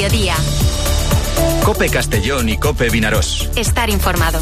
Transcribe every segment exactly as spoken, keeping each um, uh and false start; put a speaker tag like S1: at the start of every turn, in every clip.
S1: Mediodía.
S2: COPE Castellón i COPE Vinaròs.
S1: Estar informado.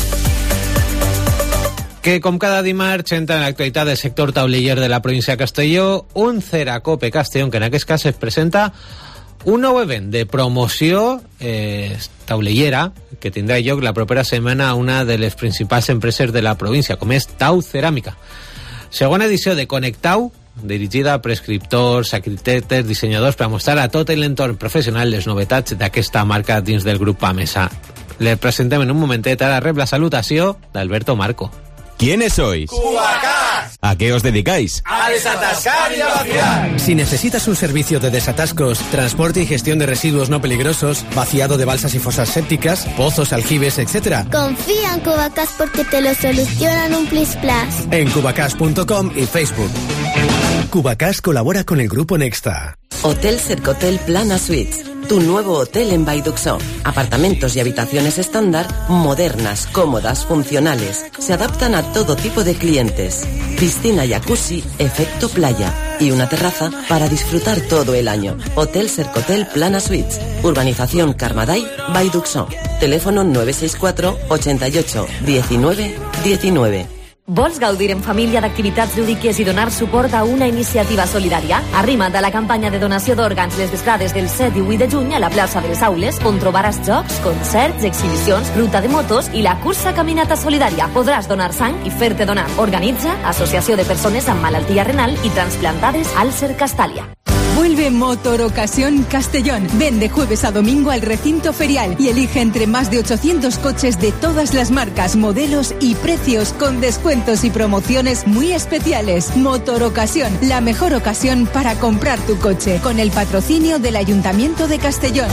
S3: Que com cada dimarts entra en l'actualitat del sector tauliller de la província de Castelló, un Ceracope Castellón, que en aquest cas es presenta un nou event de promoció eh, taulellera que tindrà lloc la propera setmana a una de les principals empreses de la província, com és Tau Ceràmica. Segona edició de Connectau, dirigida a prescriptors, arquitectes, dissenyadors, per a mostrar a tot l'entorn professional les novetats d'aquesta marca dins del grup Pamesa. Le presentem en un momentet, ara rep la salutació d'Alberto Marco.
S4: ¿Quiénes sois?
S5: ¡Cubacás!
S4: ¿A qué os dedicáis?
S5: ¡A desatascar y a vaciar!
S6: Si necesitas un servicio de desatascos, transporte y gestión de residuos no peligrosos, vaciado de balsas y fosas sépticas, pozos, aljibes, etcétera,
S7: confía en Cubacás porque te lo solucionan un plis plas.
S6: En cubacás punto com y Facebook. Cubacás colabora con el Grupo Nexta.
S8: Hotel Cercotel Plana Suites, tu nuevo hotel en Vallduxó. Apartamentos y habitaciones estándar, modernas, cómodas, funcionales. Se adaptan a todo tipo de clientes. Piscina, jacuzzi, efecto playa y una terraza para disfrutar todo el año. Hotel Cercotel Plana Suites, Urbanización Carmaday, Vallduxó. Teléfono nueve seis cuatro, ochenta y ocho, diecinueve, diecinueve.
S9: Vols gaudir en família d'activitats lúdiques i donar suport a una iniciativa solidària? Arrima't a la campanya de donació d'òrgans les vesprades del set i vuit de juny a la plaça de les Aules, on trobaràs jocs, concerts, exhibicions, ruta de motos i la cursa Caminata Solidària. Podràs donar sang i fer-te donar. Organitza Associació de Persones amb Malaltia Renal i Transplantades Alcer Castalia.
S10: Vuelve Motor Ocasión Castellón. Ven de jueves a domingo al recinto ferial y elige entre más de ochocientos coches de todas las marcas, modelos y precios con descuentos y promociones muy especiales. Motor Ocasión, la mejor ocasión para comprar tu coche, con el patrocinio del Ayuntamiento de Castellón.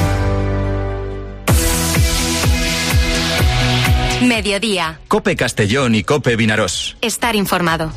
S1: Mediodía.
S2: COPE Castellón y COPE Vinaròs.
S1: Estar informado.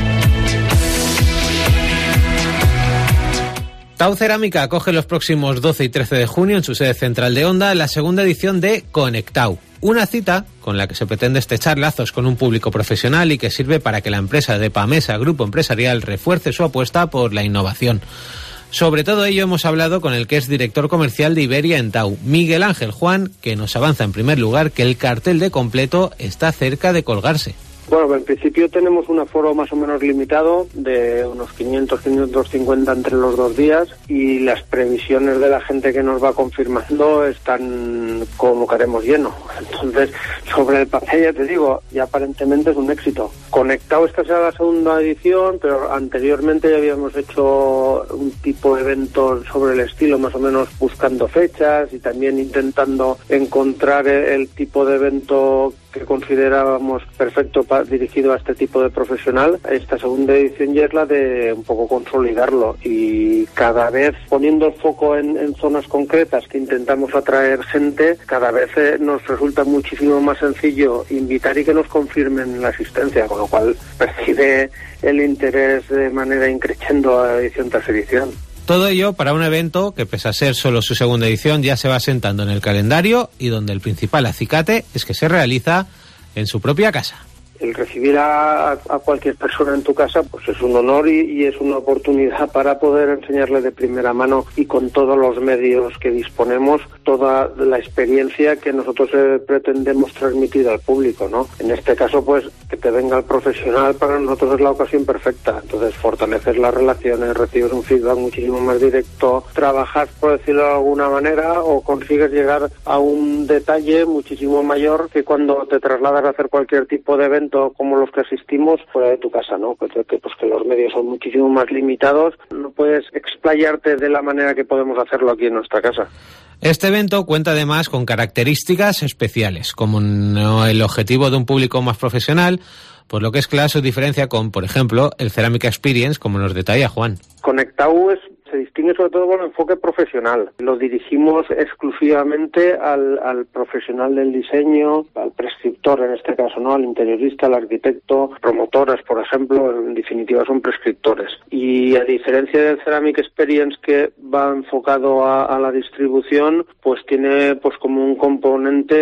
S3: Tau Ceràmica acoge los próximos doce y trece de junio en su sede central de Onda la segunda edición de Connectau, una cita con la que se pretende estrechar lazos con un público profesional y que sirve para que la empresa de Pamesa Grupo Empresarial refuerce su apuesta por la innovación. Sobre todo ello hemos hablado con el que es director comercial de Iberia en Tau, Miguel Ángel Juan, que nos avanza en primer lugar que el cartel de completo está cerca de colgarse.
S11: Bueno, en principio tenemos un aforo más o menos limitado de unos quinientos, quinientos cincuenta entre los dos días y las previsiones de la gente que nos va confirmando están como que haremos lleno. Entonces, sobre el papel ya te digo, ya aparentemente es un éxito. Connectau, esta será la segunda edición, pero anteriormente ya habíamos hecho un tipo de evento sobre el estilo, más o menos buscando fechas y también intentando encontrar el, el tipo de evento que considerábamos perfecto para, dirigido a este tipo de profesional. Esta segunda edición ya es la de un poco consolidarlo y cada vez poniendo el foco en, en zonas concretas que intentamos atraer gente, cada vez eh, nos resulta muchísimo más sencillo invitar y que nos confirmen la asistencia, con lo cual percibe el interés de manera increciendo a edición tras edición.
S3: Todo ello para un evento que, pese a ser solo su segunda edición, ya se va sentando en el calendario y donde el principal acicate es que se realiza en su propia casa.
S11: El recibir a, a cualquier persona en tu casa pues es un honor y, y es una oportunidad para poder enseñarle de primera mano y con todos los medios que disponemos toda la experiencia que nosotros eh, pretendemos transmitir al público, ¿no? En este caso, pues, que te venga el profesional para nosotros es la ocasión perfecta. Entonces, fortaleces las relaciones, recibes un feedback muchísimo más directo, trabajas, por decirlo de alguna manera, o consigues llegar a un detalle muchísimo mayor que cuando te trasladas a hacer cualquier tipo de evento como los que asistimos fuera de tu casa, ¿no? Pues que, pues que los medios son muchísimo más limitados, no puedes explayarte de la manera que podemos hacerlo aquí en nuestra casa.
S3: Este evento cuenta además con características especiales, como el objetivo de un público más profesional, por lo que es clara su diferencia con, por ejemplo, el Ceramica Experience, como nos detalla Juan.
S11: Connectau es se distingue sobre todo por el enfoque profesional. Lo dirigimos exclusivamente al, al profesional del diseño, al prescriptor en este caso, ¿no? Al interiorista, al arquitecto, promotoras, por ejemplo, en definitiva son prescriptores. Y a diferencia del Ceramic Experience, que va enfocado a, a la distribución, pues tiene pues como un componente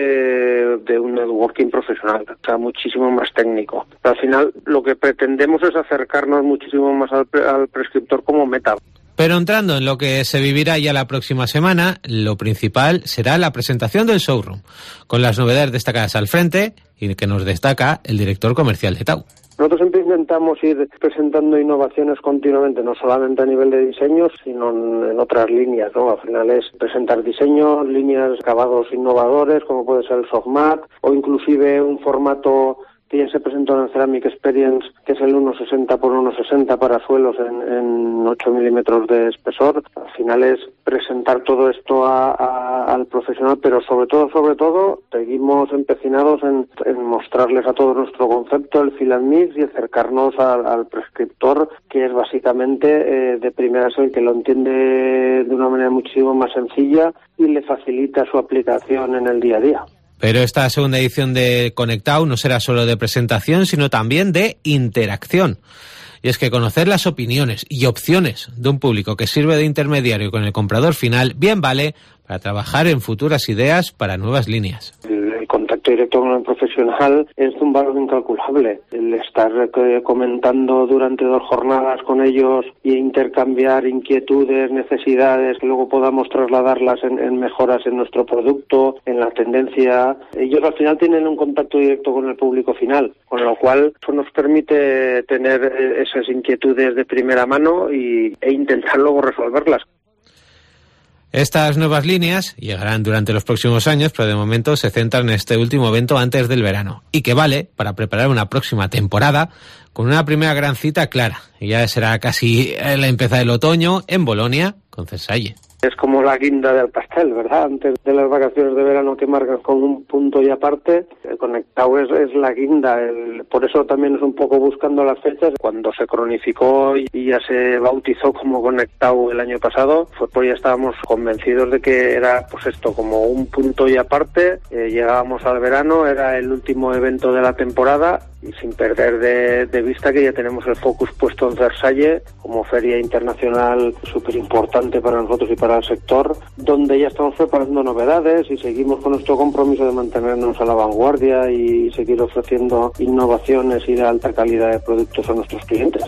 S11: de un networking profesional, o sea, muchísimo más técnico. Pero al final lo que pretendemos es acercarnos muchísimo más al, al prescriptor como meta.
S3: Pero entrando en lo que se vivirá ya la próxima semana, lo principal será la presentación del showroom, con las novedades destacadas al frente y que nos destaca el director comercial de Tau.
S11: Nosotros siempre intentamos ir presentando innovaciones continuamente, no solamente a nivel de diseños, sino en, en otras líneas, ¿no? Al final es presentar diseños, líneas, acabados innovadores, como puede ser el softmat, o inclusive un formato que ya se presentó en el Ceramic Experience, que es el uno sesenta por uno sesenta para suelos en, en ocho milímetros de espesor. Al final es presentar todo esto a, a, al profesional, pero sobre todo, sobre todo, seguimos empecinados en, en mostrarles a todos nuestro concepto, el Feel and Mix, y acercarnos al, al prescriptor, que es básicamente eh, de primera, es el que lo entiende de una manera muchísimo más sencilla y le facilita su aplicación en el día a día.
S3: Pero esta segunda edición de Conectau no será solo de presentación, sino también de interacción. Y es que conocer las opiniones y opciones de un público que sirve de intermediario con el comprador final bien vale para trabajar en futuras ideas para nuevas líneas.
S11: El contacto directo con el profesional es un valor incalculable. El estar comentando durante dos jornadas con ellos e intercambiar inquietudes, necesidades, que luego podamos trasladarlas en, en mejoras en nuestro producto, en la tendencia. Ellos al final tienen un contacto directo con el público final, con lo cual eso nos permite tener esas inquietudes de primera mano y, e intentar luego resolverlas.
S3: Estas nuevas líneas llegarán durante los próximos años, pero de momento se centran en este último evento antes del verano, y que vale para preparar una próxima temporada con una primera gran cita clara, y ya será casi la empezada del otoño en Bolonia con Cersalle.
S11: Es como la guinda del pastel, ¿verdad? Antes de las vacaciones de verano que marcan con un punto y aparte, el Conectau es, es la guinda. El, por eso también es un poco buscando las fechas. Cuando se cronificó y, y ya se bautizó como Conectau el año pasado, fue porque ya estábamos convencidos de que era pues esto, como un punto y aparte. Eh, llegábamos al verano, era el último evento de la temporada, y sin perder de, de vista que ya tenemos el focus puesto en Versalles como feria internacional súper importante para nosotros y para el sector, donde ya estamos preparando novedades y seguimos con nuestro compromiso de mantenernos a la vanguardia y seguir ofreciendo innovaciones y de alta calidad de productos a nuestros clientes.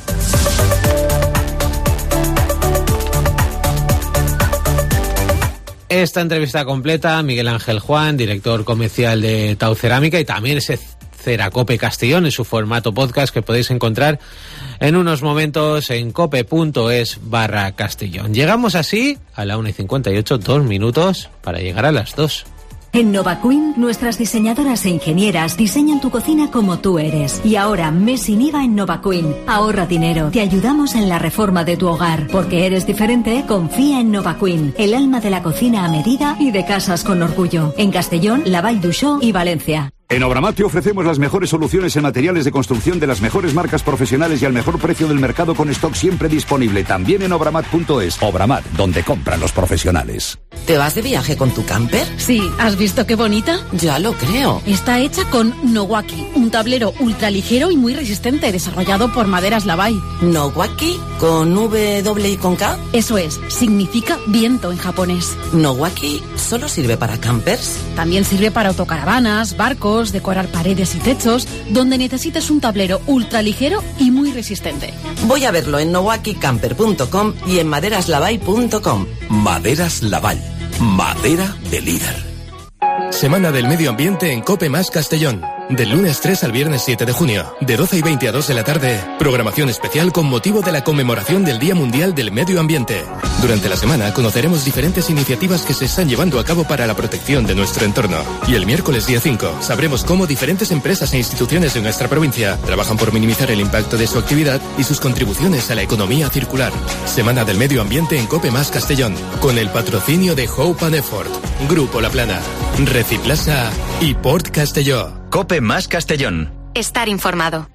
S3: Esta entrevista completa, Miguel Ángel Juan, director comercial de Tau Cerámica, y también ese Ceracope Castellón en su formato podcast que podéis encontrar en unos momentos en cope.es barra Castellón. Llegamos así a la una y cincuenta y ocho, dos minutos para llegar a las dos.
S12: En NovaQueen, nuestras diseñadoras e ingenieras diseñan tu cocina como tú eres. Y ahora, mes sin I V A en NovaQueen. Ahorra dinero. Te ayudamos en la reforma de tu hogar. Porque eres diferente, confía en NovaQueen, el alma de la cocina a medida y de casas con orgullo. En Castellón, La Vall d'Uixó y Valencia.
S13: En Obramat te ofrecemos las mejores soluciones en materiales de construcción de las mejores marcas profesionales y al mejor precio del mercado, con stock siempre disponible. También en obramat punto es. Obramat, donde compran los profesionales.
S8: ¿Te vas de viaje con tu camper?
S14: Sí, ¿has visto qué bonita?
S8: Ya lo creo.
S14: Está hecha con Nowaki, un tablero ultra ligero y muy resistente, desarrollado por Maderas Lavai.
S8: ¿Nowaki? ¿Con W y con K?
S14: Eso es, significa viento en japonés.
S8: ¿Nowaki solo sirve para campers?
S14: También sirve para autocaravanas, barcos, decorar paredes y techos, donde necesites un tablero ultra ligero y muy resistente.
S8: Voy a verlo en nowaki camper punto com y en maderas lavai punto com.
S15: Maderas Lavai, madera de líder. Semana del Medio Ambiente en Cope Más Castellón. Del lunes tres al viernes siete de junio, de doce y veinte a dos de la tarde, programación especial con motivo de la conmemoración del Día Mundial del Medio Ambiente. Durante la semana conoceremos diferentes iniciativas que se están llevando a cabo para la protección de nuestro entorno. Y el miércoles día cinco sabremos cómo diferentes empresas e instituciones de nuestra provincia trabajan por minimizar el impacto de su actividad y sus contribuciones a la economía circular. Semana del Medio Ambiente en Cope Más Castellón, con el patrocinio de Hope and Effort, Grupo La Plana, Reciplasa y Port Castelló.
S2: Cope Más Castellón.
S1: Estar informado.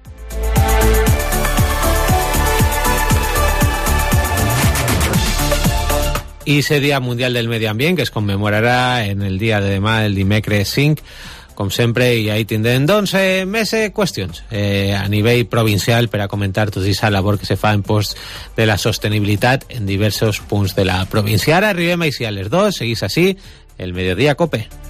S3: Y ese Día Mundial del Medio Ambiente que es conmemorarà en el dia de demà, el dimecres cinc, com sempre, i ahí tindrem doncs eh, més eh, qüestions eh, a nivell provincial per a comentar tota aquesta labor que se fa en pos de la sostenibilitat en diversos punts de la província. Ara arribem així a les dos, seguís així el Mediodía Cope.